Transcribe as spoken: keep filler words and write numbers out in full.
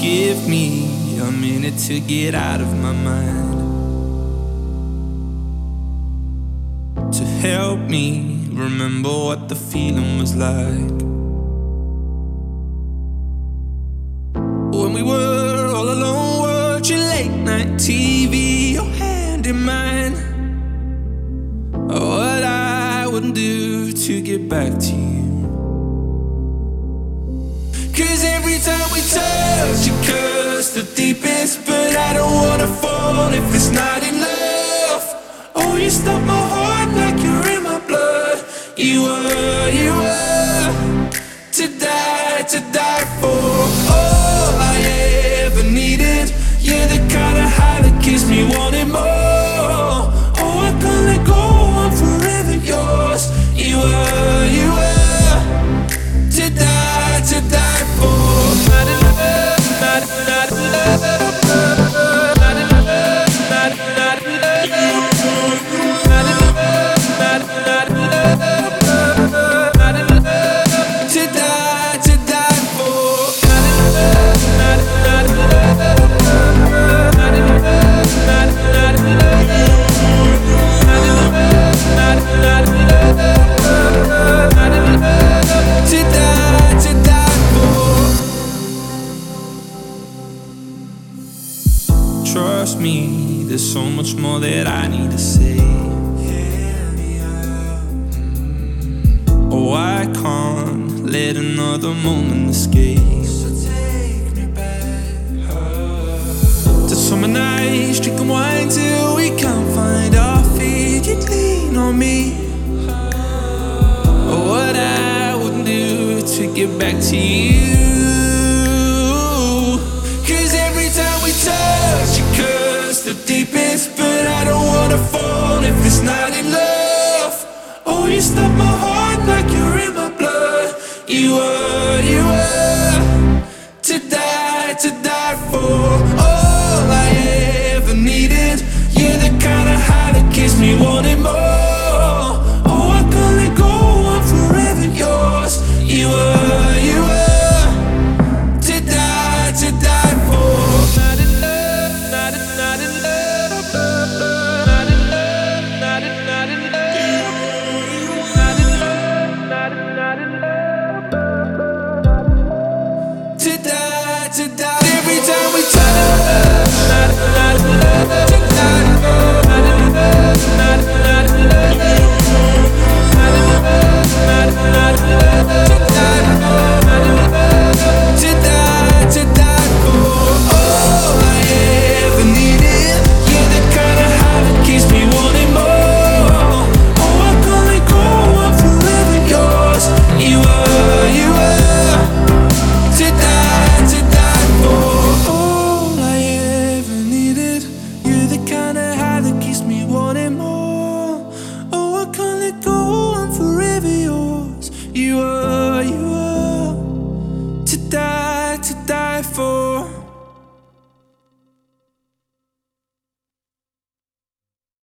give me a minute to get out of my mind, to help me remember what the feeling was like when we were all alone watching late night T V, your hand in mine. What I wouldn't do to get back to you, 'cause every time we touch you curse the deepest, but I don't wanna fall if it's not enough. Oh, you stop my heart like you're in my blood. You were, you were to die, to die for. All I ever needed. You're the kind of high that keeps me wanting more. Oh, I can't let go, I'm forever yours. You were, you were to die, to die for. Not in love, not, not in love, not in love, not, not in love, not in love, not, not in love, not in love, to die, to die for. Not in love, not, not in love, not in love, not, not in love, not in love, not, not in love, not in love, to die, to die for. Trust me, there's so much more that I need to say. Oh, I can't let another moment escape. So take me back to summer nights, drinking wine till we can't find our feet. You'd lean on me. Oh, what I wouldn't do to get back to you, 'cause every time we touch you curse the deepest, but I don't wanna fall if it's not enough. Oh, you stop my heart like you're in my blood. You were, you were to die, to die for.